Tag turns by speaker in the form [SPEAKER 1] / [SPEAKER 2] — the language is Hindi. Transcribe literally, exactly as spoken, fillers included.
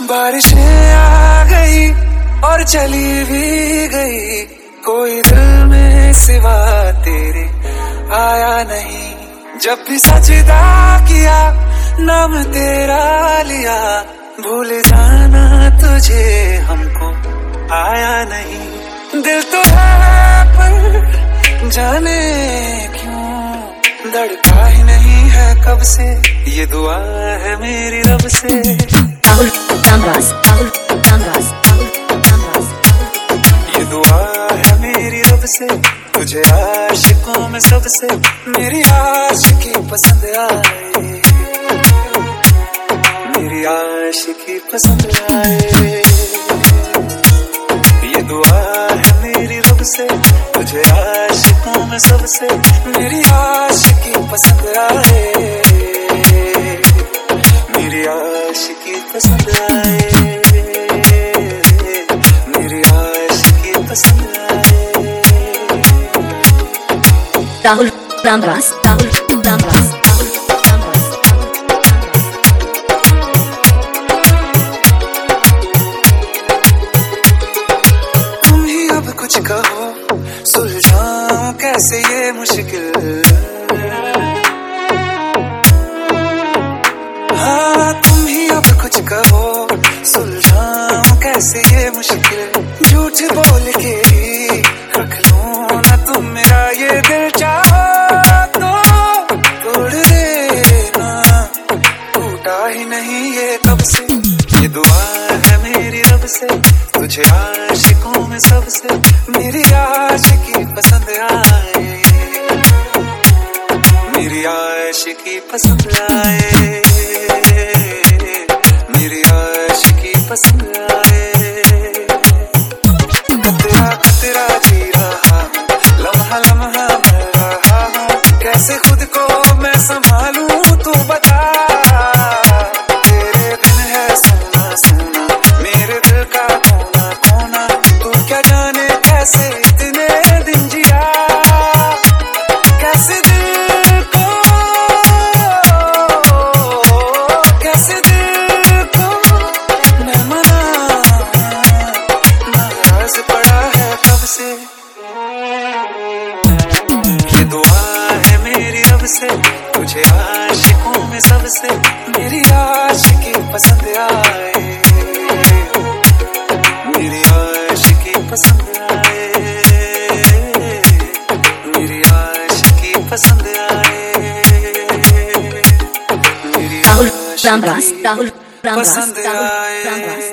[SPEAKER 1] बारिशें आ गई और चली भी गई, कोई दिल में सिवा तेरे आया नहीं। जब भी सजदा किया नाम तेरा लिया, भूल जाना तुझे हमको आया नहीं। दिल तो है पर जाने क्यों धड़का ही नहीं है कब से, ये दुआ है मेरी रब से।
[SPEAKER 2] राहुल रामदास, राहुल रामदास, राहुल रामदास,
[SPEAKER 1] ये दुआ है मेरी रब से, तुझे आशिकों में सबसे मेरी आशिकी पसंद आए, मेरी आशिकी पसंद आए। ये दुआ है मेरी रब से, तुझे आशिकों में सबसे मेरी आशिकी पसंद आए, मेरी आशिकी पसंद आए, मेरी आशिकी पसंद आए।
[SPEAKER 2] राहुल रामदास, राहुल रामदास, राहुल रामदास।
[SPEAKER 1] तुम ही अब कुछ कहो, सुलझाऊं कैसे ये मुश्किल। हाँ तुम ही अब कुछ कहो, सुलझाऊं कैसे ये मुश्किल। झूठ बोल के ही रख लूं ना तुम मेरा ये दिल, चाहो तो तोड़ देना, टूटा ही नहीं ये कब से। ये दुआ है मेरी रब से, तुझे आशिकों में सबसे मेरी आशिकी पसंद आए, मेरी आशिकी पसंद आए, मेरी आशिकी पसंद आए। कतरा कतरा जी रहा हूँ, लम्हा लम्हा मैं रहा हूँ, कैसे खुद को मैं संभालूं तू बता। तेरे बिन है सोना सोना मेरे दिल का कोना कोना, तू क्या जाने कैसे इतने दिन जिया, कैसे दिल को कैसे दिल को मैं मनाऊं, नाराज पड़ा है कब से। ये दुआ है मेरी रब से, तुझे आशिकों में सबसे मेरी आशिकी पसंद आए, मेरी आशिकी पसंद आए, मेरी आशिकी पसंद आए, मेरी
[SPEAKER 2] राहुल रामदास, राहुल रामदास,
[SPEAKER 1] पसंद
[SPEAKER 2] राहुल
[SPEAKER 1] आए।
[SPEAKER 2] रामदास।